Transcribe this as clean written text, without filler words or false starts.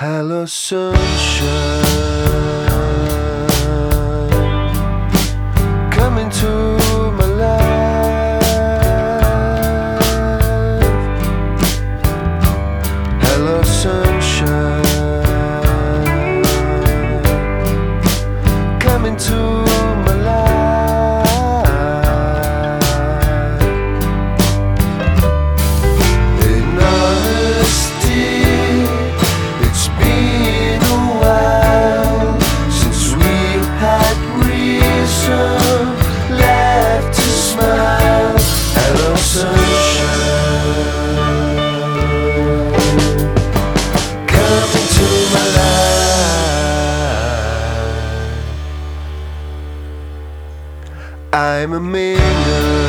Hello, sunshine, come into my life. Hello, sunshine, come into my life. In honesty, it's been a while since we had reason left to smile. Hello, sunshine, come into my life. I'm a mingle